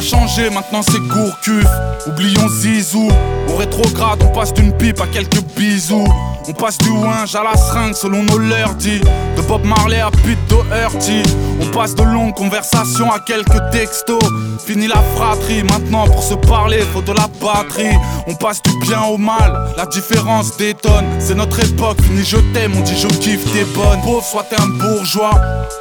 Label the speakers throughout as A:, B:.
A: changé, maintenant c'est Gourcuff. Oublions Zizou. Au rétrograde, on passe d'une pipe à quelques bisous. On passe du ouinge à la seringue selon nos lundis. De Bob Marley à Pete Doherty. On passe de longues conversations à quelques textos. Fini la fratrie, maintenant pour se parler faut de la batterie. On passe du bien au mal, la différence détonne. C'est notre époque, fini je t'aime, on dit je kiffe, t'es bonne. Pauvre soit t'es un bourgeois.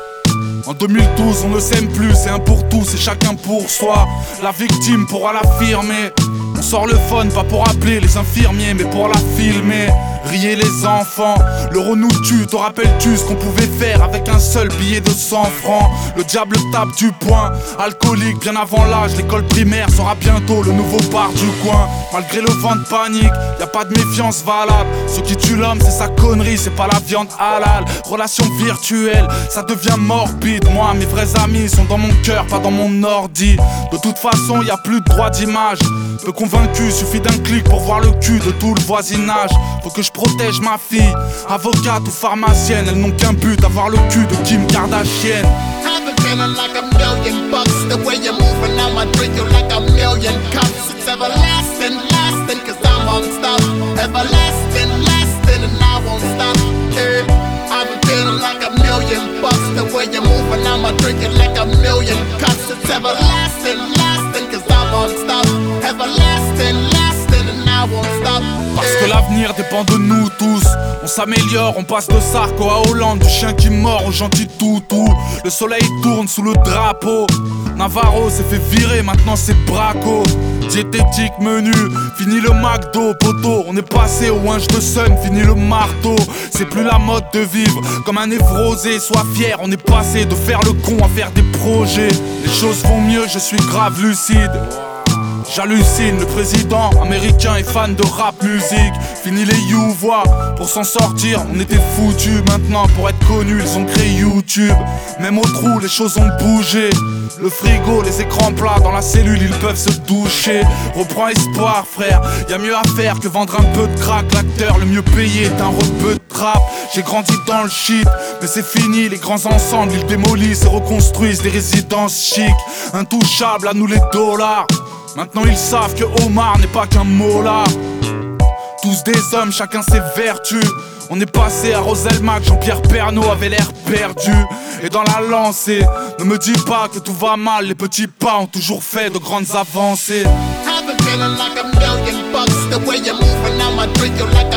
A: En 2012 on ne s'aime plus, c'est un pour tous et chacun pour soi. La victime pourra l'affirmer. On sort le phone pas pour appeler les infirmiers mais pour la filmer. Riez les enfants, l'euro nous tue, te rappelles-tu ce qu'on pouvait faire avec un seul billet de 100 francs? Le diable tape du poing, alcoolique bien avant l'âge, l'école primaire sera bientôt le nouveau bar du coin. Malgré le vent de panique, y a pas de méfiance valable. Ce qui tue l'homme c'est sa connerie, c'est pas la viande halal. Relation virtuelle, ça devient morbide. Moi mes vrais amis sont dans mon cœur, pas dans mon ordi. De toute façon y a plus de droit d'image. Peu convaincu, suffit d'un clic pour voir le cul de tout le voisinage. Faut que je protège ma fille, avocate ou pharmacienne. Elles n'ont qu'un but, avoir le cul de Kim Kardashian.
B: I've been feeling like $1,000,000. The way you're moving, I'ma drink you like 1,000,000 cups. It's everlasting, lasting, cause I won't stop. Everlasting, lasting, and I won't stop. Hey, I've been feeling like $1,000,000. The way you're moving, I'ma drink you like 1,000,000 cups. It's everlasting, lasting, cause I won't stop. Everlasting, lasting, and I won't stop.
A: Parce que l'avenir dépend de nous tous. On s'améliore, on passe de Sarko à Hollande. Du chien qui mord au gentil toutou. Le soleil tourne sous le drapeau. Navarro s'est fait virer, maintenant c'est Braco. Diététique, menu, fini le McDo, poteau. On est passé au winge de Sun, fini le marteau. C'est plus la mode de vivre comme un névrosé. Sois fier, on est passé de faire le con à faire des projets. Les choses vont mieux, je suis grave lucide. J'hallucine, le président américain est fan de rap musique. Fini les you-voix, pour s'en sortir on était foutus. Maintenant pour être connus ils ont créé YouTube. Même au trou les choses ont bougé. Le frigo, les écrans plats, dans la cellule ils peuvent se doucher. Reprends espoir frère, y'a mieux à faire que vendre un peu de crack. L'acteur le mieux payé est un rebeu de trap. J'ai grandi dans le shit, mais c'est fini. Les grands ensembles ils démolissent et reconstruisent des résidences chic. Intouchables à nous les dollars. Maintenant ils savent que Omar n'est pas qu'un molard. Tous des hommes, chacun ses vertus. On est passé à Roselmac, Jean-Pierre Pernaut avait l'air perdu. Et dans la lancée, ne me dis pas que tout va mal. Les petits pas ont toujours fait de grandes avancées.
B: I've been feeling like $1,000,000. The way you're moving, I'ma drink you like